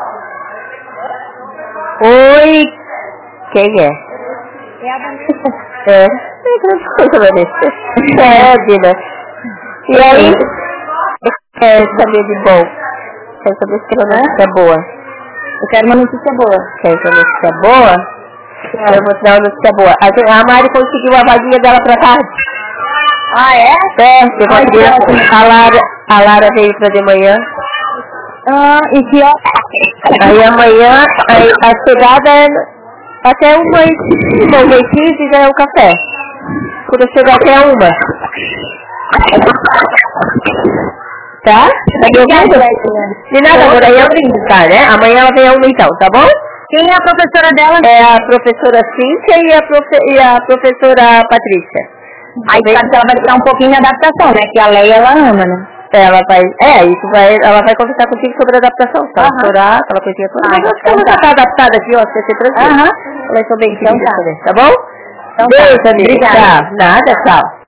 Oi. Quem é? É a Vanessa. Dina. E aí? Quer saber de bom? Quer saber se a notícia boa? Eu quero uma notícia boa. Quer uma notícia boa? Eu vou te dar uma notícia boa. A Mari conseguiu a vaguinha dela pra tarde. Ah, é? Eu consegui. A Lara veio pra de manhã. E que ó. Aí amanhã, a chegada é até 1h15 já é o café. Quando eu chegar até 1. Tá? Tá me ouvindo? De nada, amor, aí eu brindo, tá, né? Amanhã ela vem a 1 então, tá bom? Quem é a professora dela? É a professora Cíntia e a professora Patrícia. Aí sabe que ela vai tirar um pouquinho de adaptação, né? Que a Leia, ela ama, né? Ela vai conversar contigo sobre a adaptação, só chorar, aquela coisinha toda. Mas acho que ela já tá adaptada aqui, ó, você ser tranquila. Ela é bem querida também, tá bom? Então, beijo, amiga. Obrigada. Tchau. Nada, tchau.